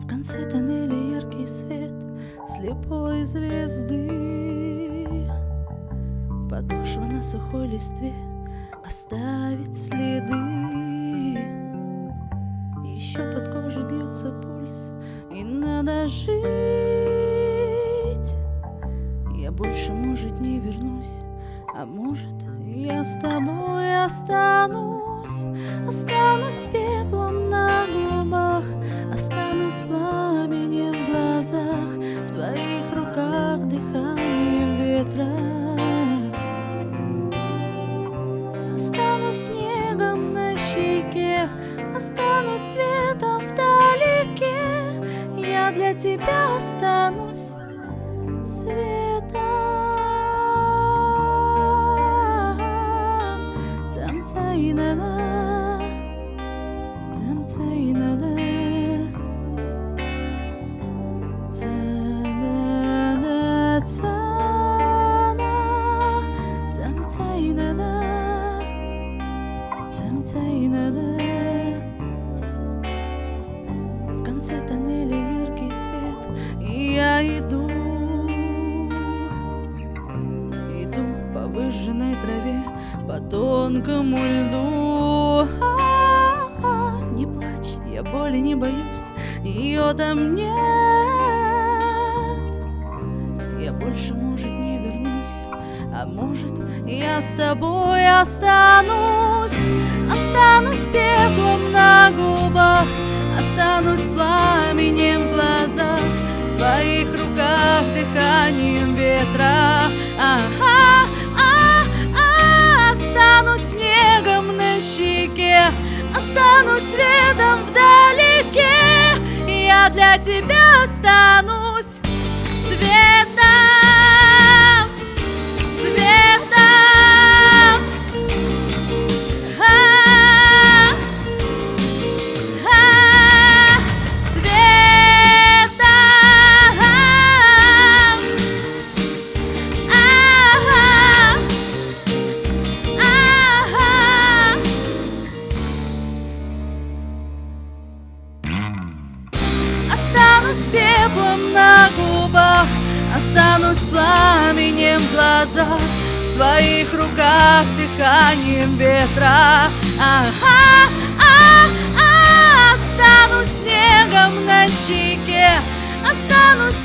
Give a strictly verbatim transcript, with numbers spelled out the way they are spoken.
В конце тоннеля яркий свет слепой звезды. Подошва на сухой листве оставит следы. Еще под кожей бьется пульс, и надо жить. Я больше, может, не вернусь, а может, я с тобой останусь. Останусь пеплом на губах, останусь пламенем в глазах, в твоих руках дыханием ветра. Останусь снегом на щеке, останусь светом вдалеке. Я для тебя останусь светом. Цам-цай-на-на, цам-цай-на-на, ца-на-на-ца-на, цам-цай-на-на, цам-цай-на-на. В конце тоннеля яркий свет, и я иду, иду по выжженной траве, по тонкому льду. А-а-а, не плачь, я боли не боюсь, ее там нет. Я больше, может, не вернусь, а может, я с тобой останусь. Останусь пеплом на губах, останусь пламенем в глазах, в твоих руках дыханием ветра. Ага, а, а, останусь снегом на щеке, останусь светом вдалеке. Я для тебя останусь светом, светом. А, а, светом. Ага, ага. Останусь пеплом на губах, останусь пламенем в глазах, в твоих руках дыханием ветра. Ага, а, а, останусь снегом на щеке, останусь